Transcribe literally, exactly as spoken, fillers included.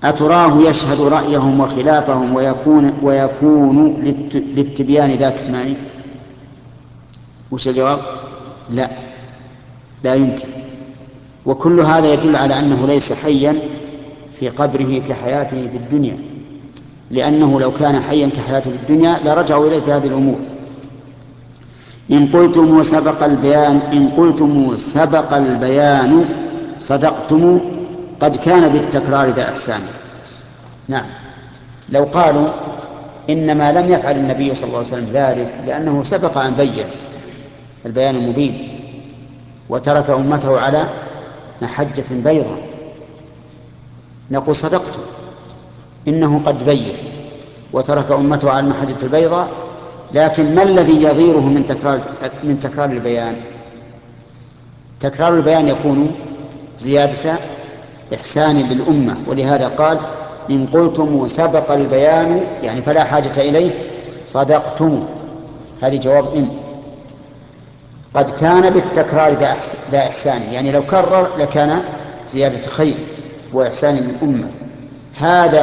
أتراه يشهد رأيهم وخلافهم ويكون, ويكون للتبيان ذا كتمان؟ وش الجواب؟ لا، لا يمكن. وكل هذا يدل على أنه ليس حيا في قبره كحياته في الدنيا، لأنه لو كان حيا كحياته في الدنيا لرجعوا إليه في هذه الأمور. إن قلتم سبق البيان إن قلتم سبق البيان صدقتم قد كان بالتكرار ذا إحسان. نعم، لو قالوا إنما لم يفعل النبي صلى الله عليه وسلم ذلك لأنه سبق أن بين البيان المبين وترك أمته على محجة بيضاء، نقول صدقتم، إنه قد بين وترك أمته على المحجة البيضاء، لكن ما الذي يضيره من تكرار من تكرار البيان؟ تكرار البيان يكون زيادة إحسان للأمة، ولهذا قال إن قلتم سبق البيان يعني فلا حاجة إليه صدقتم. هذه جواب إن. قد كان بالتكرار ذا إحسان يعني لو كرر لكان زيادة خير وإحسان للأمة. هذا